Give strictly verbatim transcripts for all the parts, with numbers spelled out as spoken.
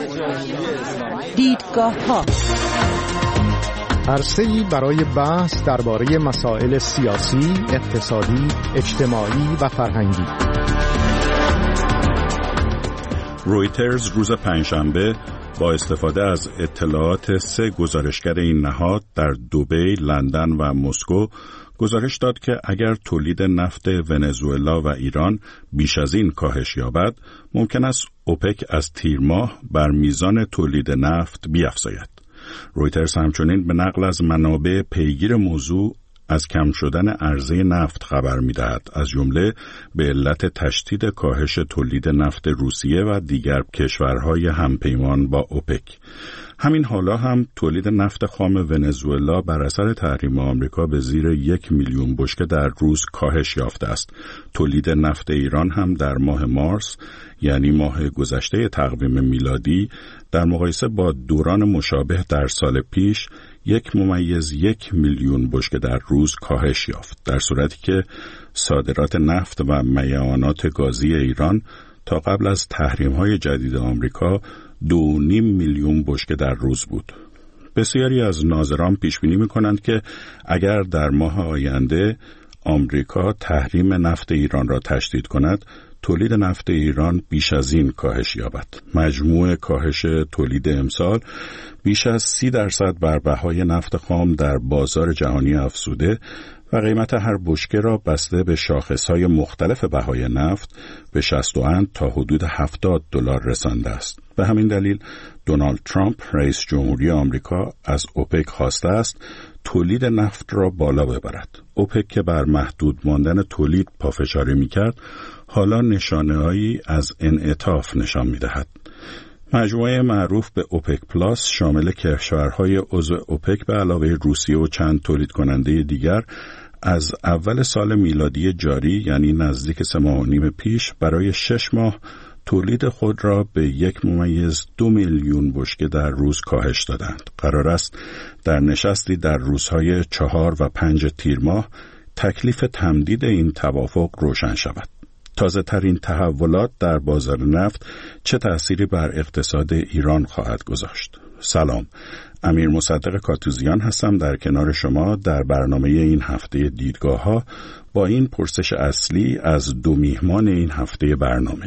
دیدگاه ها، عرصه‌ای برای بحث درباره مسائل سیاسی، اقتصادی، اجتماعی و فرهنگی. رویترز روز پنجشنبه با استفاده از اطلاعات سه گزارشگر این نهاد در دبی، لندن و مسکو گزارش داد که اگر تولید نفت ونزوئلا و ایران بیش از این کاهش یابد، ممکن است اوپک از تیر ماه بر میزان تولید نفت بیفزاید. رویترز همچنین به نقل از منابع پیگیر موضوع از کم شدن عرضه نفت خبر می‌دهد، از جمله به علت تشدید کاهش تولید نفت روسیه و دیگر کشورهای همپیمان با اوپک. همین حالا هم تولید نفت خام ونزوئلا بر اثر تحریم آمریکا به زیر یک میلیون بشکه در روز کاهش یافته است. تولید نفت ایران هم در ماه مارس، یعنی ماه گذشته تقویم میلادی، در مقایسه با دوران مشابه در سال پیش یک ممیز یک میلیون بشکه در روز کاهش یافت، در صورتی که صادرات نفت و میعانات گازی ایران تا قبل از تحریم‌های جدید آمریکا دو و نیم میلیون بشکه در روز بود. بسیاری از ناظران پیش بینی می‌کنند که اگر در ماه آینده آمریکا تحریم نفت ایران را تشدید کند، تولید نفت ایران بیش از این کاهش یابد. مجموع کاهش تولید امسال بیش از سی درصد بر بهای نفت خام در بازار جهانی افزوده و قیمت هر بشکه را بسته به شاخص‌های مختلف بهای نفت به شصت و اند تا حدود هفتاد دلار رسانده است. به همین دلیل دونالد ترامپ رئیس جمهوری آمریکا از اوپک خواسته است تولید نفت را بالا ببرد. اوپک که بر محدود ماندن تولید پافشاری می‌کرد، حالا نشانه‌هایی از انعطاف نشان می‌دهد. مجموعه معروف به اوپک پلاس شامل کشورهای عضو اوپک به علاوه روسیه و چند تولید کننده دیگر از اول سال میلادی جاری، یعنی نزدیک سه ماه و نیم پیش، برای شش ماه تولید خود را به یک ممیز دو میلیون بشکه در روز کاهش دادند. قرار است در نشستی در روزهای چهار و پنج تیر ماه تکلیف تمدید این توافق روشن شود. تازه ترین تحولات در بازار نفت چه تأثیری بر اقتصاد ایران خواهد گذاشت؟ سلام، امیر مصدق کاتوزیان هستم در کنار شما در برنامه این هفته دیدگاه ها با این پرسش اصلی از دو میهمان این هفته برنامه.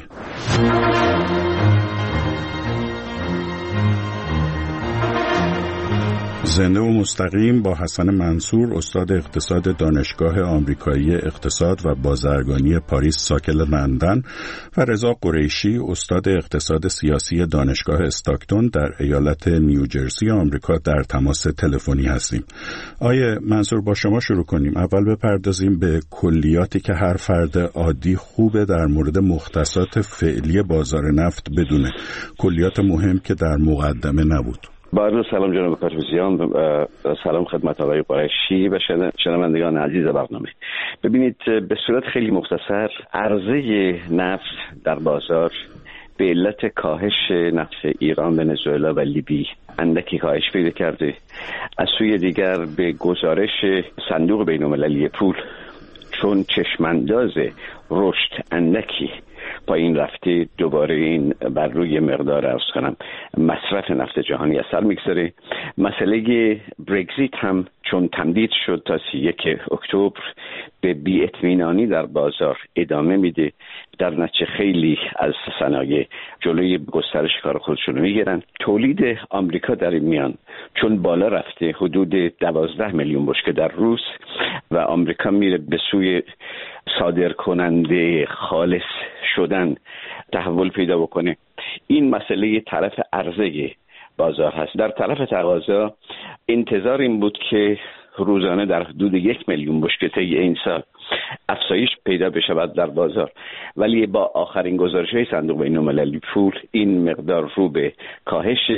زنده و مستقیم با حسن منصور، استاد اقتصاد دانشگاه آمریکایی اقتصاد و بازرگانی پاریس ساکن لندن، و رضا قریشی، استاد اقتصاد سیاسی دانشگاه استاکتون در ایالت نیوجرسی آمریکا در تماس تلفنی هستیم. آیه منصور، با شما شروع کنیم. اول بپردازیم به کلیاتی که هر فرد عادی خوبه در مورد مختصات فعلی بازار نفت بدونه، کلیات مهم که در مقدمه نبود. با عرض سلام جناب کاتوزیان، سلام خدمت آقای قریشی و شنوندگان عزیز برنامه. ببینید، به صورت خیلی مختصر، عرضه نفت در بازار به علت کاهش نفت ایران، ونزوئلا و لیبی اندکی کاهش پیدا کرده. از سوی دیگر به گزارش صندوق بین‌المللی پول، چون چشمانداز رشد اندکی پایین رفته، دوباره این بر روی مقدار ارز کنم مصرف نفت جهانی اثر میگذاره. مسئله برگزیت هم چون تمدید شد تا سی و یک اکتبر، به بی‌اطمینانی در بازار ادامه میده. در نتیجه خیلی از صنایع جلوی گسترش کار خودشون رو میگیرن. تولید آمریکا در این میان چون بالا رفته، حدود دوازده میلیون بشکه در روز، و آمریکا میره به سوی صادر کننده خالص شدن تحول پیدا بکنه. این مسئله طرف عرضه بازار هست. در طرف تقاضا انتظار این بود که روزانه در حدود یک میلیون بشکه طی این سال افزایش پیدا بشود در بازار، ولی با آخرین گزارش‌های صندوق بین‌المللی پول این مقدار رو به کاهش،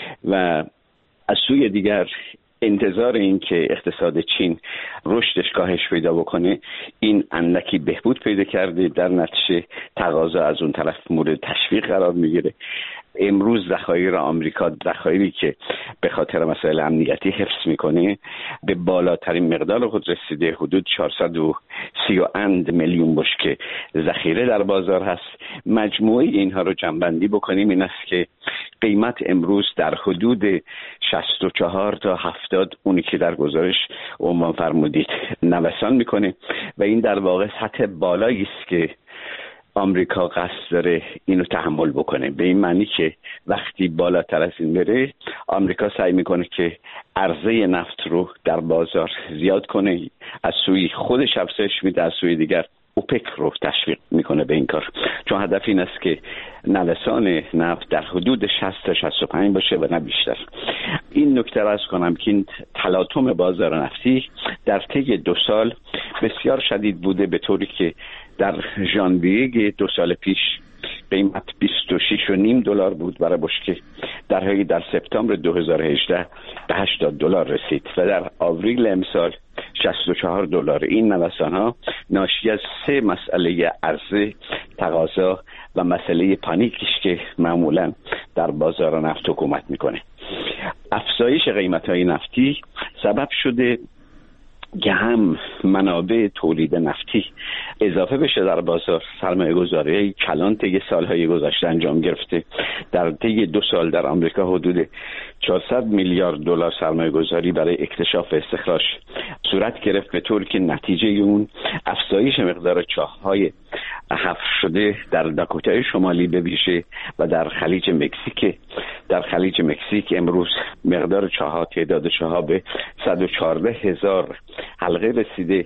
و از سوی دیگر انتظار این که اقتصاد چین رشدش کاهش پیدا بکنه، این اندکی بهبود پیدا کرده. در نتیجه تقاضا از اون طرف مورد تشویق قرار میگیره. امروز ذخایر آمریکا، ذخایری که به خاطر مسائل امنیتی حفظ میکنه، به بالاترین مقدار خود رسیده. حدود چهارصد و سی و اند میلیون بشکه ذخیره در بازار هست. مجموعه اینها رو جمع‌بندی بکنیم، این است که قیمت امروز در حدود شصت و چهار تا هفتاد، اونی که در گزارش عنوان فرمودید، نوسان میکنه و این در واقع سطح بالایی است که آمریکا قصد داره اینو تحمل بکنه. به این معنی که وقتی بالاتر از این بره، آمریکا سعی میکنه که عرضه نفت رو در بازار زیاد کنه، از سوی خودش افزایش میده، از سوی دیگر اوپک رو تشویق میکنه به این کار، چون هدف این است که نوسان نفت در حدود شصت تا شصت و پنج باشه و نه بیشتر. این نکته را عرض کنم که این تلاطم بازار نفتی در طی دو سال بسیار شدید بوده، به طوری که در ژانویه دو سال پیش قیمت بیست و شش و نیم دلار بود برای بشکه، در حالی در سپتامبر دو هزار و هجده به هشتاد دلار رسید و در آوریل امسال شصت و چهار دلار. این نوسان ها ناشی از سه مسئله عرضه، تقاضا و مسئله پانیکیش که معمولا در بازار نفت حکومت میکنه. افزایش قیمت های نفتی سبب شده که هم منابع تولید نفتی اضافه بشه در بازار. سرمایه گذاری کلان طی سالهای گذشته انجام گرفته. در طی دو سال در آمریکا حدود چهارصد میلیارد دلار سرمایه گذاری برای اکتشاف استخراج صورت گرفت، به طوری که نتیجه اون افزایش مقدار چاه‌های حفر شده در داکوتای شمالی به ویژه و در خلیج مکزیک. در خلیج مکزیک امروز مقدار چاه‌ها، تعداد چاه‌ها به صد و چهارده هزار حلقه رسیده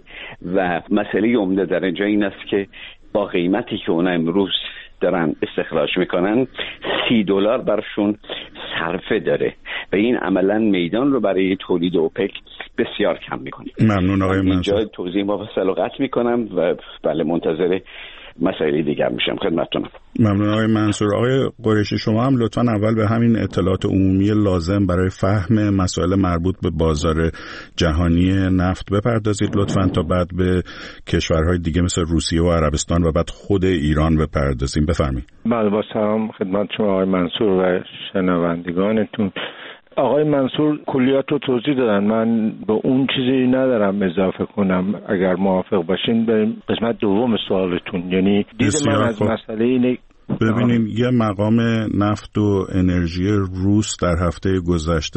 و مسئله عمده در اینجا این است که با قیمتی که اونا امروز دارن استخراج میکنن، سی دلار برشون صرفه داره و این عملا میدان رو برای تولید اوپک بسیار کم میکنه. ممنون آقای منصور. اینجا توضیح مفصل رو قطع میکنم و بله منتظر مسائل دیگر میشم. خدمتتونم. ممنون آقای منصور. آقای قریشی، شما هم لطفاً اول به همین اطلاعات عمومی لازم برای فهم مسائل مربوط به بازار جهانی نفت بپردازید لطفاً، تا بعد به کشورهای دیگه مثل روسیه و عربستان و بعد خود ایران بپردازیم. بفرمایید. بله، با سلام خدمت شما آقای منصور و شنوندگانتون. آقای منصور کلیات رو توضیح دادن، من به اون چیزی ندارم اضافه کنم. اگر موافق باشین به قسمت دوم سوالتون، یعنی دید من از مسئله اینه. ببینیم یه مقام نفت و انرژی روس در هفته گذشته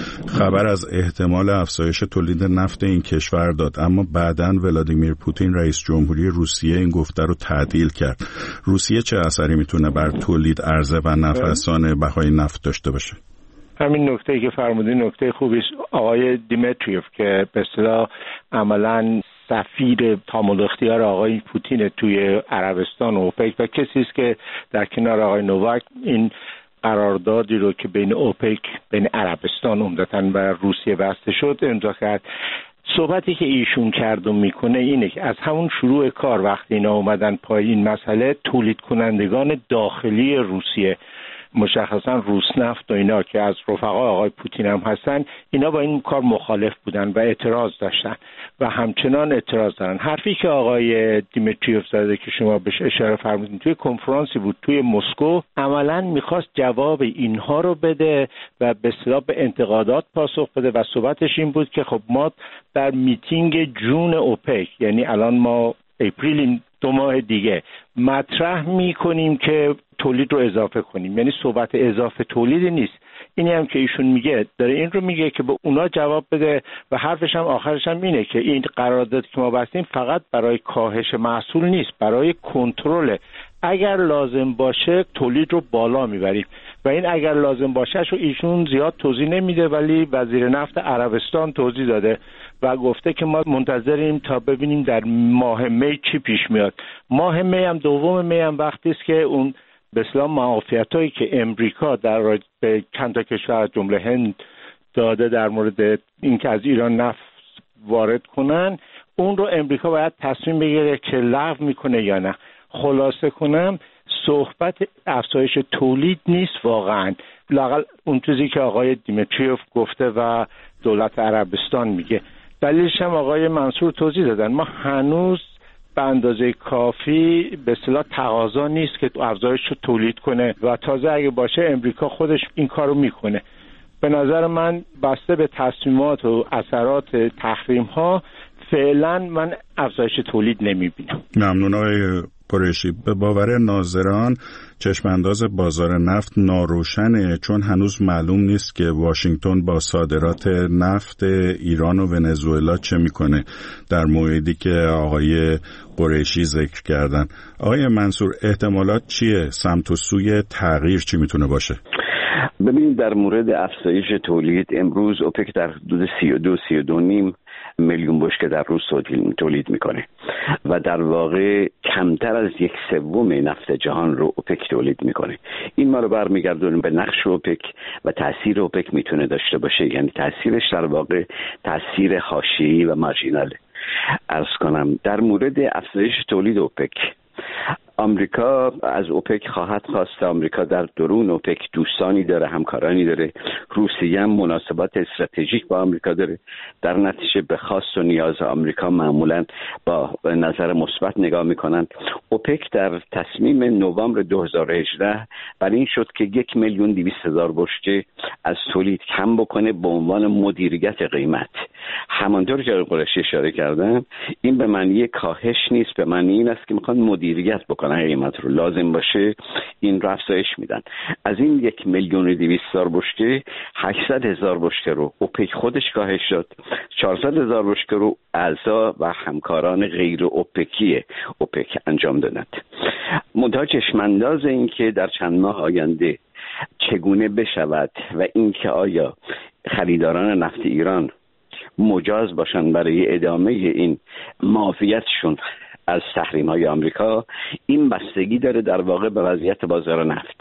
خبر از احتمال افزایش تولید نفت این کشور داد، اما بعداً ولادیمیر پوتین رئیس جمهوری روسیه این گفته رو تعدیل کرد. روسیه چه اثری میتونه بر تولید، عرضه و نفسان بهای نفت داشته باشه؟ همین نکته که فرمودین نکته خوبی است. آقای دیمیتریوف که به اصطلاح عملاً سفیر تامل اختیار آقای پوتین توی عربستان و اوپک و کسی است که در کنار آقای نوواک این قراردادی رو که بین اوپک، بین عربستان عمدتاً و روسیه بسته شد امضا کرد. صحبتی که ایشون کرد و میکنه اینه که از همون شروع کار وقتی اینا اومدن پای این مسئله، تولید کنندگان داخلی روسیه، مشخصا روسنفت و اینا که از رفقا آقای پوتین هم هستن، اینا با این کار مخالف بودن و اعتراض داشتن و همچنان اعتراض دارن. حرفی که آقای دیمیتریوف زده که شما بهش اشاره فرمودین توی کنفرانسی بود توی مسکو، عملاً میخواست جواب اینها رو بده و به اصطلاح به انتقادات پاسخ بده و صحبتش این بود که خب ما در میتینگ جون اوپک، یعنی الان ما اپریل دو ماه دیگه مطرح میکنیم که تولید رو اضافه کنیم، یعنی صحبت اضافه تولیدی نیست. اینی هم که ایشون میگه داره این رو میگه که به اونا جواب بده و حرفش هم آخرش هم اینه که این قراردادی که ما بستیم فقط برای کاهش محصول نیست، برای کنترل. اگر لازم باشه تولید رو بالا میبریم و این اگر لازم باشه شو ایشون زیاد توضیح نمیده، ولی وزیر نفت عربستان توضیح داده و گفته که ما منتظریم تا ببینیم در ماه می چی پیش میاد. ماه می هم دوم می هم وقتی است که اون به اصطلاح معافیتایی که امریکا در به چند تا کشور جمله هند داده در مورد اینکه از ایران نفت وارد کنن، اون رو امریکا باید تصمیم بگیره که لغو میکنه یا نه. خلاصه کنم صحبت افزایش تولید نیست واقعا، لااقل اون چیزی که آقای دیمیتریوف گفته و دولت عربستان میگه. دلیلش هم آقای منصور توضیح دادن. ما هنوز به اندازه کافی به اصطلاح تقاضا نیست که افزایش رو تولید کنه و تازه اگه باشه امریکا خودش این کارو میکنه. به نظر من بسته به تصمیمات و اثرات تحریم ها فعلا من افزایش تولید نمیبینم. ممنون آقای قریشی، به باور ناظران چشمانداز بازار نفت ناروشنه، چون هنوز معلوم نیست که واشنگتن با صادرات نفت ایران و ونزوئلا چه میکنه در موعدی که آقای قریشی ذکر کردن. آقای منصور، احتمالات چیه؟ سمت و سوی تغییر چی میتونه باشه؟ ببینید، در مورد افزایش تولید امروز اوپک در حدود سی و دو سی و دو نیم میلیون بشکه در روز تولید میکنه و در واقع کمتر از یک سوم نفت جهان رو اوپک تولید میکنه. این ما رو برمیگردونه به نقش اوپک و تاثیر اوپک میتونه داشته باشه، یعنی تاثیرش در واقع تاثیر حاشیه‌ای و مارجیناله. عرض کنم در مورد افزایش تولید اوپک، آمریکا از اوپک خواهد خواست. آمریکا در درون اوپک دوستانی داره، همکارانی داره. روسیه هم مناسبات استراتژیک با آمریکا داره. در نتیجه به خواست و نیاز آمریکا معمولا با نظر مثبت نگاه میکنند. اوپک در تصمیم نوامبر دو هزار و هجده برای این شد که یک میلیون دویست هزار بشکه از تولید کم بکنه به عنوان مدیریت قیمت. همانطور که قریشی اشاره کردن، این به معنی کاهش نیست، به معنی این است که میخوان مدیریت بکنن قیمت رو. لازم باشه این رو افزایش میدن. از این یک میلیون و دویست هزار بشکه هشتصد هزار بشکه رو اوپک خودش کاهش داد، چهارصد هزار بشکه رو اعضا و همکاران غیر اوپکی اوپک انجام دادند. منتها چشمانداز این که در چند ماه آینده چگونه بشود و این که آیا خریداران نفت ایران مجاز باشند برای ادامه این معافیتشون از تحریم‌های آمریکا، این بستگی داره در واقع به وضعیت بازار نفت.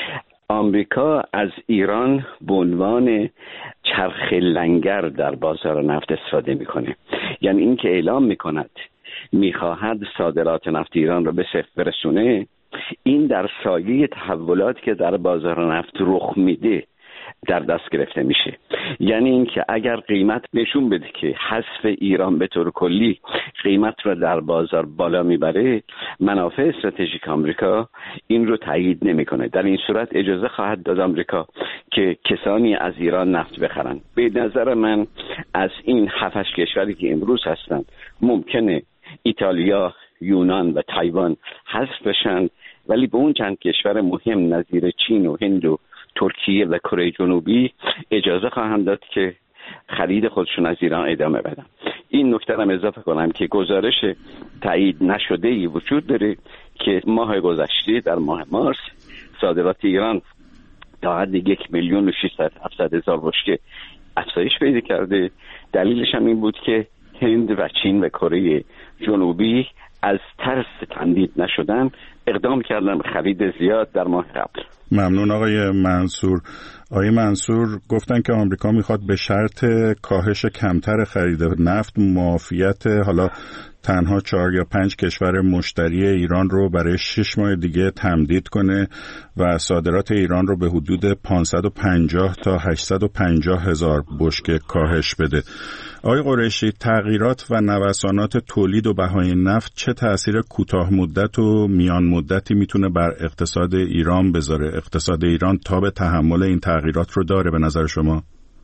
آمریکا از ایران به عنوان چرخ لنگر در بازار نفت استفاده میکنه، یعنی این که اعلام میکند میخواهد صادرات نفت ایران رو به صفر برسونه، این در سایه تحولاتی که در بازار نفت رخ میده در دست گرفته میشه. یعنی اینکه اگر قیمت نشون بده که حذف ایران به طور کلی قیمت رو در بازار بالا میبره، منافع استراتژیک آمریکا این رو تایید نمیکنه. در این صورت اجازه خواهد داد آمریکا که کسانی از ایران نفت بخرن. به نظر من از این هفت کشوری که امروز هستن ممکنه ایتالیا، یونان و تایوان حذف بشن، ولی به اون چند کشور مهم نظیر چین و هند و ترکیه و کره جنوبی اجازه خواهند داد که خرید خودشون از ایران ادامه بدن. این نکته هم اضافه کنم که گزارش تایید نشده ای وجود داره که ماه گذشته در ماه مارس صادرات ایران تا حد یک میلیون و ششصد هفتصد هزار بشکه افزایش پیدا کرده. دلیلش هم این بود که هند و چین و کره جنوبی از ترس تمدید نشدن اقدام کردن به خرید زیاد در ماه قبل. ممنون آقای منصور. آقای منصور گفتن که آمریکا میخواد به شرط کاهش کمتر خرید نفت معافیت حالا تنها چهار یا پنج کشور مشتری ایران رو برای شش ماه دیگه تمدید کنه و صادرات ایران رو به حدود پانصد و پنجاه تا هشتصد و پنجاه هزار بشکه کاهش بده. آقای قریشی، تغییرات و نوسانات تولید و بهای نفت چه تأثیر کوتاه مدت و میان مدتی میتونه بر اقتصاد ایران بذاره؟ اقتصاد ایران تاب تحمل این تغییرات رو داره به نظر شما؟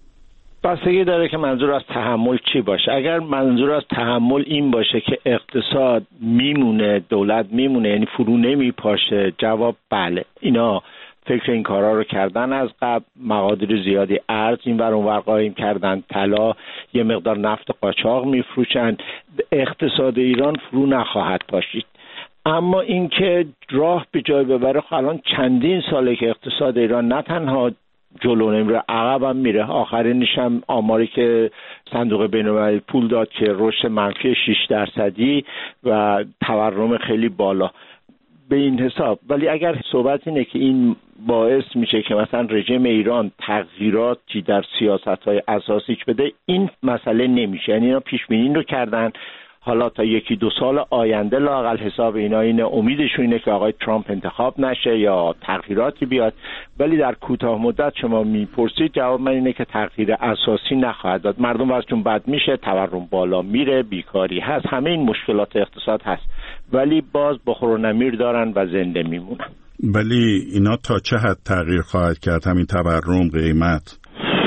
بستگی داره که منظور از تحمل چی باشه. اگر منظور از تحمل این باشه که اقتصاد میمونه، دولت میمونه، یعنی فرو نمیپاشه، جواب بله. اینا فکر این کارا رو کردن از قبل. مقادیر زیادی ارز این ور اون ور قایم کردن، طلا، یه مقدار نفت قاچاق میفروشن. اقتصاد ایران فرو نخواهد پاشید. اما اینکه راه به جای ببره، الان چندین ساله که اقتصاد ایران نه تنها جلو نمیره، عقب هم میره. آخرینش هم آماری که صندوق بین‌المللی پول داد که رشد منفی شش درصدی و تورم خیلی بالا به این حساب. ولی اگر صحبت اینه که این باعث میشه که مثلا رژیم ایران تغییراتی در سیاست‌های اساسیش بده، این مسئله نمیشه. یعنی اینا پیش بینی رو کردن، حالا تا یکی دو سال آینده لااقل حساب اینا اینه، امیدشون اینه که آقای ترامپ انتخاب نشه یا تغییراتی بیاد. ولی در کوتاه مدت شما میپرسید، جواب من اینه که تغییر اساسی نخواهد داد. مردم وضعشون بد میشه، تورم بالا میره، بیکاری هست، همه این مشکلات اقتصاد هست، ولی باز بخور و نمیر دارن و زنده میمونن. ولی اینا تا چه حد تغییر خواهد کرد؟ همین تورم، قیمت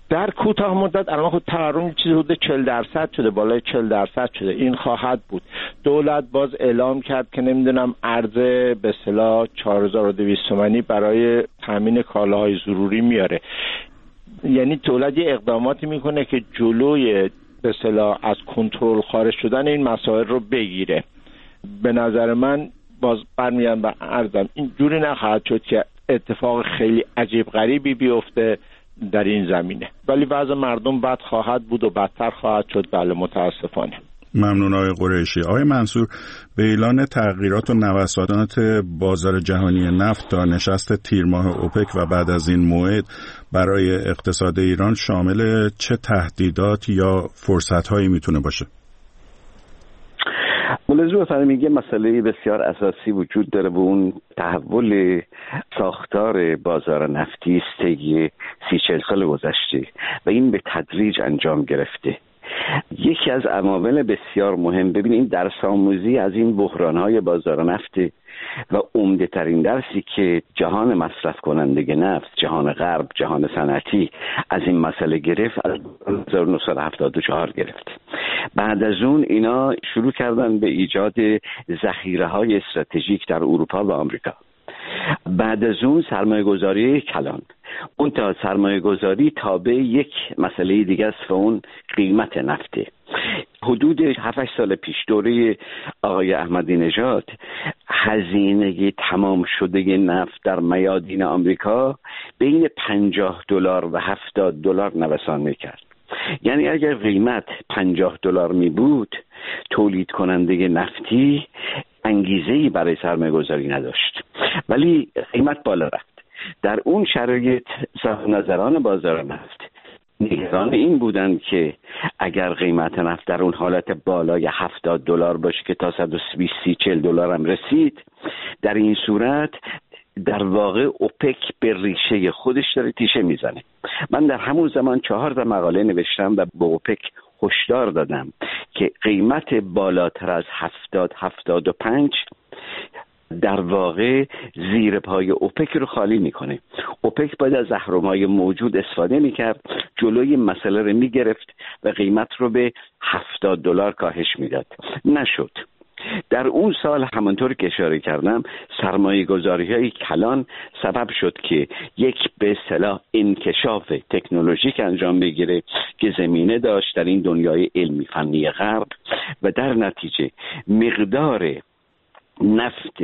در کوتاه مدت الان خود تورم چیزی حدود چهل درصد شده، بالای چهل درصد شده. این خواهد بود. دولت باز اعلام کرد که نمیدونم ارز به اصطلاح چهار هزار و دویست تومانی برای تامین کالاهای ضروری میاره. یعنی دولت یه اقداماتی میکنه که جلوی به اصطلاح از کنترل خارج شدن این مسائل رو بگیره. به نظر من باز برمیگردم به عرضم، این جوری نخواهد شد که اتفاق خیلی عجیب غریبی بیفته در این زمینه، ولی وضع مردم بد خواهد بود و بدتر خواهد شد. بله متاسفانه. ممنون آقای قریشی. آقای منصور، به اعلان تغییرات و نوسانات بازار جهانی نفت تا نشست تیر ماه اوپک و بعد از این موعد برای اقتصاد ایران شامل چه تهدیدات یا فرصت‌هایی میتونه باشه؟ ملاحظه بفرمایید یه مسئله بسیار اساسی وجود داره و اون تحول ساختار بازار نفتی است طی سی چهل سال گذشته و این به تدریج انجام گرفته. یکی از عوامل بسیار مهم، ببینید درس آموزی از این بحران‌های بازار نفت و عمده ترین درسی که جهان مصرف کننده نفت، جهان غرب، جهان صنعتی از این مسئله گرفت از هزار و نهصد و هفتاد و چهار گرفت. بعد از اون اینا شروع کردن به ایجاد ذخیره‌های استراتژیک در اروپا و آمریکا. بعد از اون سرمایه گذاری کلان، اون تا سرمایه گذاری تابع یک مسئله دیگه است و اون قیمت نفته. حدود هفت سال پیش دوره آقای احمدی نژاد هزینه تمام شده نفت در میادین آمریکا بین پنجاه دلار و هفتاد دلار نوسان میکرد. یعنی اگر قیمت پنجاه دلار می بود تولید کننده نفتی انگیزه‌ای برای سرمایه گذاری نداشت، ولی قیمت بالا رفت. در اون شرایط صاحب‌نظران بازار نفت نگران این بودند که اگر قیمت نفت در اون حالت بالای هفتاد دلار باشه که تا صد و بیست چهل دلار هم رسید، در این صورت در واقع اوپک به ریشه خودش داره تیشه میزنه. من در همون زمان چهار تا مقاله نوشتم و به اوپک هشدار دادم که قیمت بالاتر از هفتاد هفتاد و پنج در واقع زیر پای اوپک رو خالی میکنه. اوپک باید از اهرم‌های موجود استفاده میکرد، جلوی مسئله رو میگرفت و قیمت رو به هفتاد دلار کاهش میداد. نشد. در اون سال همونطور که اشاره کردم سرمایه گذاری های کلان سبب شد که یک به اصطلاح انکشاف تکنولوژیک انجام بگیره که زمینه داشت در این دنیای علمی فنی غرب و در نتیجه مقدار نفت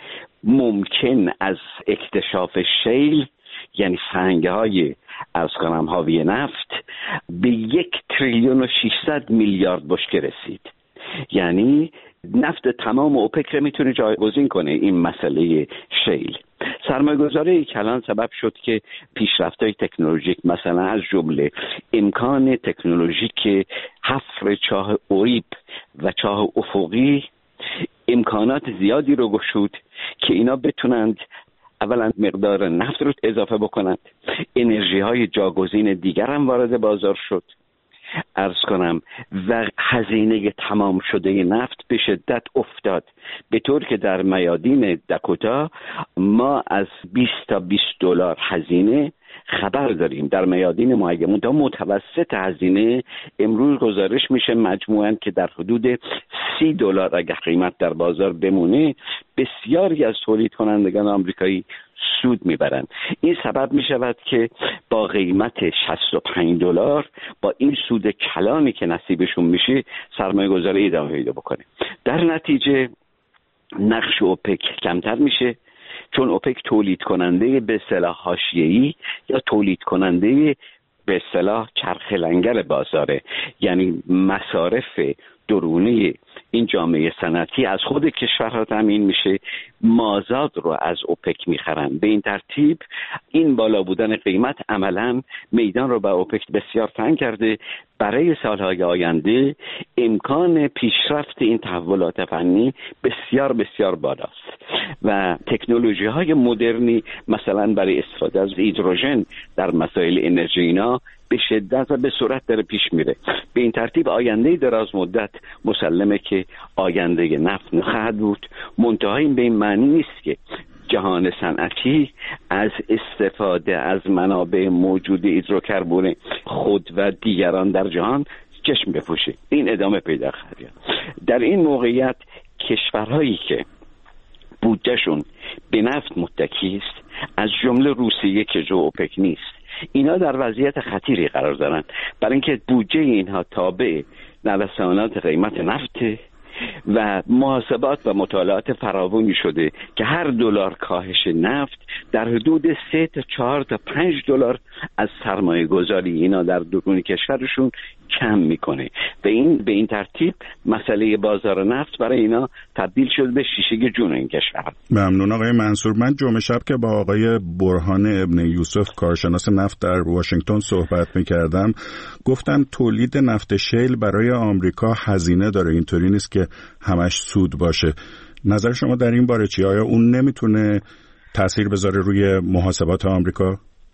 ممکن از اکتشاف شیل یعنی سنگه های از کنم حاوی نفت به یک تریلیون و ششصد میلیارد بشکه رسید. یعنی نفت تمام اوپک رو میتونه جایگزین کنه این مسئله شیل. سرمایه‌گذاری کلان سبب شد که پیشرفت‌های تکنولوژیک مثلا از جمله امکان تکنولوژیک حفر چاه اوریب و چاه افقی امکانات زیادی رو گشود که اینا بتونند اولا مقدار نفت رو اضافه بکنند، انرژی های جاگزین دیگر هم وارد بازار شد عرض کنم و هزینه تمام شده نفت به شدت افتاد، به طور که در میادین داکوتا ما از بیست تا بیست دلار هزینه خبر داریم در میادین معین. تا متوسط هزینه امروز گزارش میشه مجموعاً که در حدود سی دلار اگر قیمت در بازار بمونه بسیاری از تولید کنندگان آمریکایی سود میبرند. این سبب میشود که با قیمت شصت و پنج دلار با این سود کلانی که نصیبشون میشه سرمایه گذاری ادامه پیدا بکنه. در نتیجه نقش اوپک کمتر میشه، چون اوپک تولید کننده به اصطلاح حاشیه‌ای یا تولید کننده به اصطلاح چرخ لنگر بازاره، یعنی مصارف درونی این جامعه صنعتی از خود کشورها تامین میشه، مازاد رو از اوپک میخرن. به این ترتیب این بالا بودن قیمت عملا میدان رو به اوپک بسیار تنگ کرده. برای سالهای آینده امکان پیشرفت این تحولات فنی بسیار بسیار بالاست و تکنولوژی های مدرنی مثلا برای استفاده از هیدروژن در مسائل انرژی اینا به شدت و به سرعت داره پیش میره. به این ترتیب آینده دراز مدت مسلمه که آینده نفت نخواهد بود. منتها این به این معنی نیست که جهان صنعتی از استفاده از منابع موجود هیدروکربن خود و دیگران در جهان چشم بپوشه. این ادامه پیدا خواهد کرد. در این موقعیت کشورهایی که بودجهشون به نفت متکی است، از جمله روسیه که جو اوپک نیست، اینا در وضعیت خطیری قرار دارن، برای اینکه بودجه اینها تابع نوسانات قیمت نفت و محاسبات و مطالعات فراوانی شده که هر دلار کاهش نفت در حدود سه تا چهار تا پنج دلار از سرمایه گذاری اینا در درون کشورشون کم میکنه و این به این ترتیب مسئله بازار نفت برای اینا تبدیل شده به شیشه جون این کشور. ممنون آقای منصور. من جمعه شب که با آقای برهان ابن یوسف کارشناس نفت در واشنگتن صحبت میکردم، گفتن تولید نفت شیل برای آمریکا هزینه داره، اینطوری نیست که همش سود باشه. نظر شما در این باره چیه؟ آیا اون نمیتونه تأثیر بذاره روی محاسبات آمریکا؟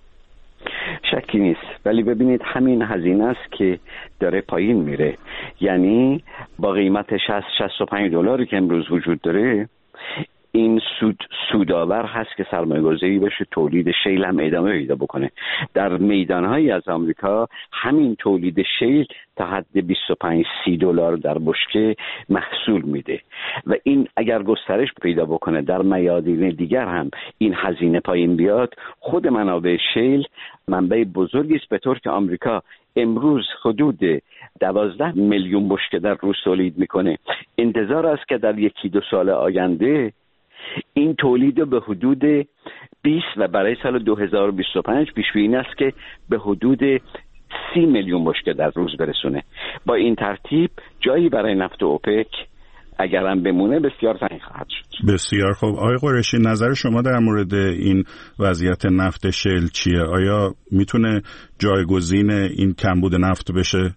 شکی نیست، ولی ببینید همین هزینه است که داره پایین میره. یعنی با قیمت شصت شصت و پنج دلاری که امروز وجود داره، این سود سودآور هست که سرمایه‌گذاری بشه، تولید شیل هم ادامه پیدا بکنه. در میدان‌هایی از آمریکا همین تولید شیل تا حد بیست و پنج سی دلار در بشکه محصول میده و این اگر گسترش پیدا بکنه در میادین دیگر هم این هزینه پایین بیاد، خود منابع شیل منبع بزرگی است، به طور که آمریکا امروز حدود دوازده میلیون بشکه در روز تولید میکنه. انتظار است که در یکی دو سال آینده این تولید به حدود بیست و برای سال دو هزار و بیست و پنج پیش بینی است که به حدود سی میلیون بشکه در روز برسونه. با این ترتیب جایی برای نفت اوپک اگرم بمونه بسیار تنگ خواهد شد. بسیار خوب. آقای قریشی، نظر شما در مورد این وضعیت نفت شیل چیه؟ آیا میتونه جایگزین این کمبود نفت بشه؟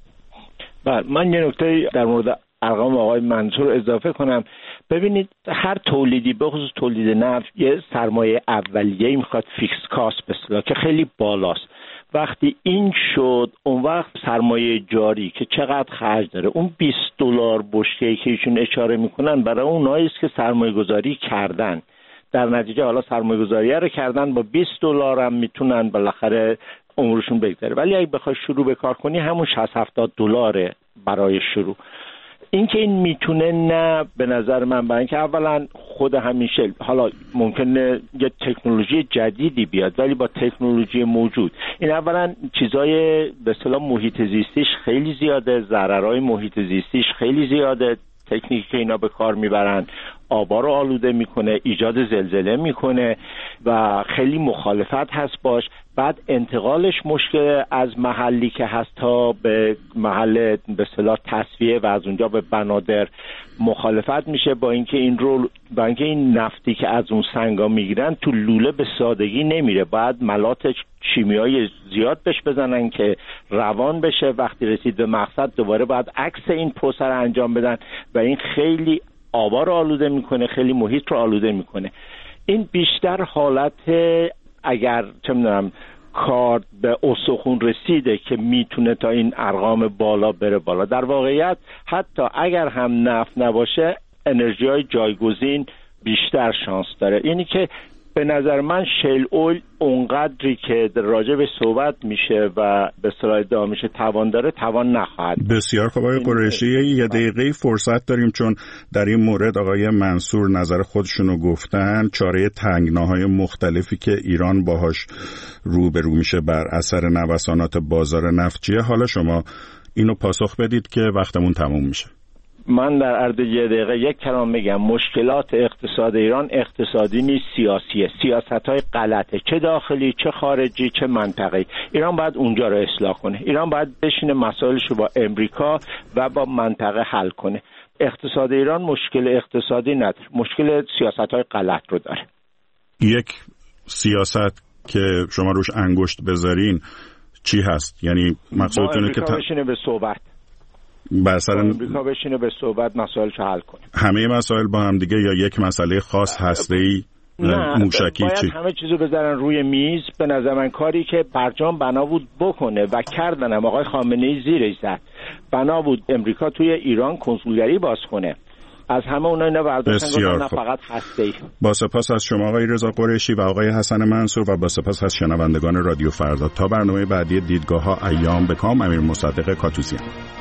بله، من یه نکته در مورد ارقام آقای منصور اضافه کنم. ببینید، هر تولیدی به خصوص تولید نفت یه سرمایه اولیه‌ای میخواد، فیکس کاست به اصطلاح، که خیلی بالاست. وقتی این شد، اون وقت سرمایه جاری که چقدر خرج داره، اون بیست دلار بشکه‌ای که ایشون اشاره میکنن برای اونایی است که سرمایه گذاری کردن، در نتیجه حالا سرمایه گذاری رو کردن، با بیست دلار هم میتونن بالاخره عمرشون بگذره. ولی اگه بخوای شروع به کار کنی همون شصت هفتاد دلاره برای شروع. این که این میتونه، نه به نظر من، برای اینکه اولا خود همین شیل، حالا ممکنه یه تکنولوژی جدیدی بیاد، ولی با تکنولوژی موجود این اولا چیزای به اصطلاح محیط زیستیش خیلی زیاده، ضررهای محیط زیستیش خیلی زیاده، تکنیکی که اینا به کار میبرن آبا رو آلوده میکنه، ایجاد زلزله میکنه و خیلی مخالفت هست باش. بعد انتقالش مشکل، از محلی که هست تا به محل به اصطلاح تصفیه و از اونجا به بنادر مخالفت میشه، با اینکه این رو با اینکه این نفتی که از اون سنگا میگیرن تو لوله به سادگی نمیره، بعد ملات شیمیایی زیاد بهش بزنن که روان بشه. وقتی رسید به مقصد دوباره باید عکس این پروسه رو انجام بدن و این خیلی آبا رو آلوده میکنه، خیلی محیط رو آلوده میکنه. این بیشتر حالت اگر چه میدونم کار به استخون رسیده که میتونه تا این ارقام بالا بره بالا. در واقعیت حتی اگر هم نفت نباشه، انرژی های جایگزین بیشتر شانس داره. اینی که به نظر من شیل اویل اونقدری که راجع به صحبت میشه و به اصطلاح ادعا میشه توان داره، توان نخواهد. بسیار خوب آقای قریشی، یه دقیقه فرصت داریم چون در این مورد آقای منصور نظر خودشونو گفتن. چاره تنگناهای مختلفی که ایران باهاش روبرو میشه بر اثر نوسانات بازار نفت چیه؟ حالا شما اینو پاسخ بدید که وقتمون تموم میشه. من در عرض یه دقیقه یک کلام میگم. مشکلات اقتصاد ایران اقتصادی نیست، سیاسیه. سیاست‌های غلطه، چه داخلی چه خارجی چه منطقه‌ای. ایران باید اونجا رو اصلاح کنه. ایران باید بشینه مسائلش رو با امریکا و با منطقه حل کنه. اقتصاد ایران مشکل اقتصادی نداره، مشکل سیاست‌های غلط رو داره. یک سیاست که شما روش انگشت بذارین چی هست؟ یعنی مقصودتونه که امریکا بشینه به صحبت، برسر امریکا بشینه به صحبت مسائلشو حل کنه. همه مسائل با هم دیگه یا یک مسئله خاص هسته‌ای موشکی باید چی؟ همه چیزو بذارن روی میز. به نظر من کاری که برجام بنا بود بکنه و کردنم، آقای خامنه‌ای زیرش زد، بنا بود امریکا توی ایران کنسولگری باز کنه، از همه اونها اینا برداشتن نه فقط هسته‌ای. با سپاس از شما آقای رضا قریشی و آقای حسن منصور و با سپاس از شنوندگان رادیو فردا. تا برنامه بعدی دیدگاه‌ها ایام به کام، امیر مصدق کاتوزیان.